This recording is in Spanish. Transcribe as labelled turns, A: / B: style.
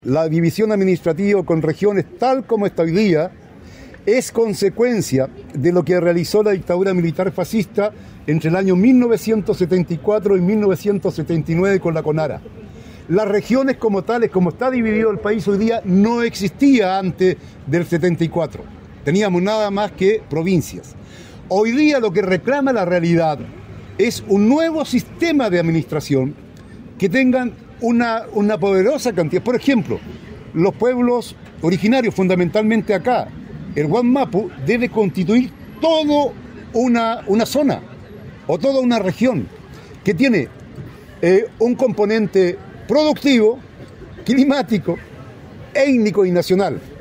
A: La división administrativa con regiones tal como está hoy día es consecuencia de lo que realizó la dictadura militar fascista entre el año 1974 y 1979 con la CONARA. Las regiones como tales, como está dividido el país hoy día, no existía antes del 74. Teníamos nada más que provincias. Hoy día lo que reclama la realidad es un nuevo sistema de administración que tengan una poderosa cantidad. Por ejemplo, los pueblos originarios, fundamentalmente acá, el Wammapu debe constituir toda una zona o toda una región que tiene un componente productivo, climático, étnico y nacional.